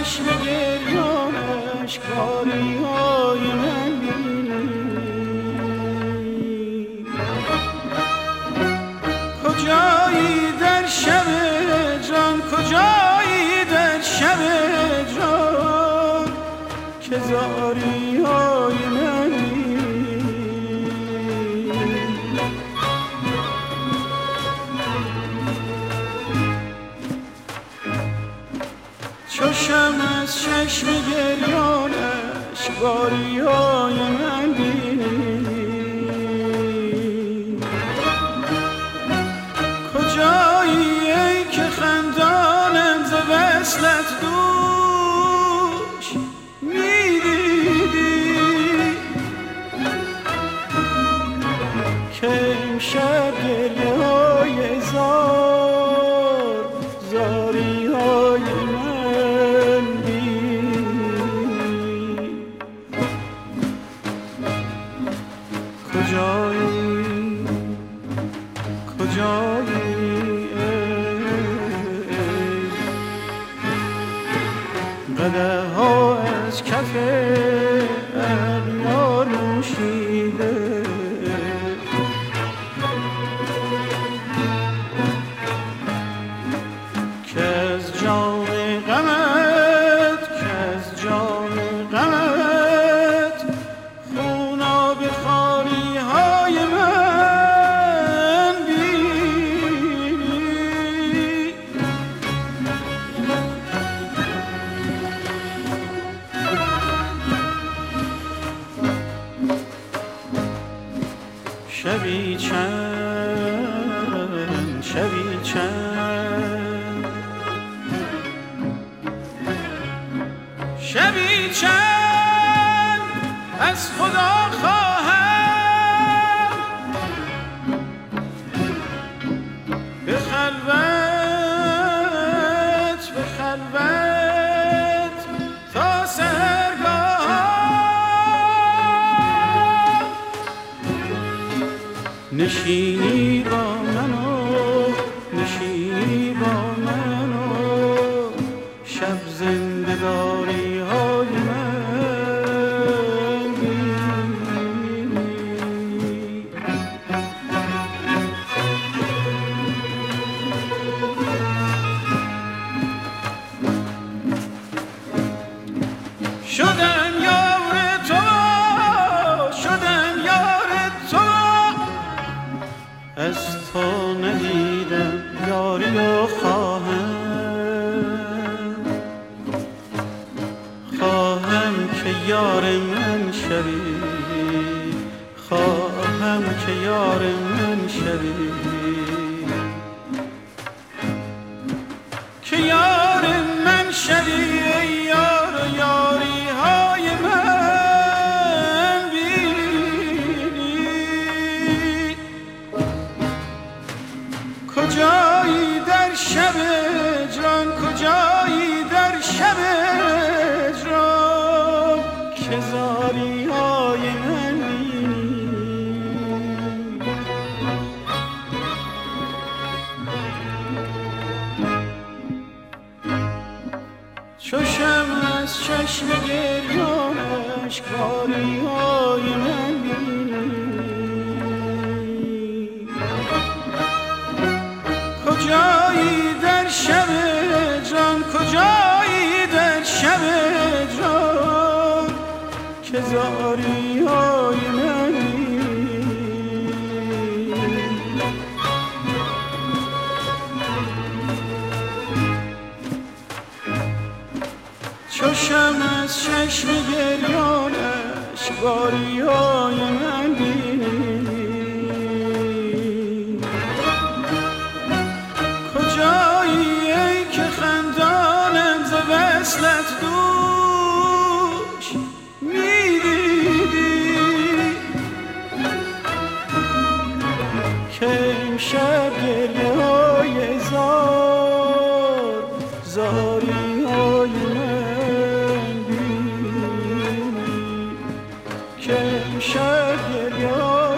چشم گریانش کاری های من بینی. کجایی در شب جان، کجایی در شب جان که زاری های من بینی. چو شمع از چشم گریانش باری های من بینی. کجایی ای که خندانم ز وصلت دوش میدیدی که امشب گریه های زار زاری های من بینی. کجایی کجایی قدح ها از کف اغیار نوشیده. که از جام غمت که از جام غمت خوناب خاری های من بینی. شبی چند شبی چند شبی چند از خدا خواهم به خلوت به خلوت تا سحرگاه نشینی با منو نشینی با منو شب زندگاری های من بینی. شدم یار تو شدم یار تو از تو ندیدم یاری و خواهم که یار من شوی خواهم که یار من شوی که یار من شوی ای یار و یاری های من بینی. کجایی در شب جان کجایی در شب جان که زاری های من بینی. چو شمع از چشم گریانش کاری های من بینی. کجایی در شب جان کجایی در شب جان که زاری های من بینی. چو شمع از چشم گریانش باری های من بینی. کجایی ای که خندانم ز وصلت دوش میدیدی که امشب گریه های زار زاری های من بینی. که امشب گریه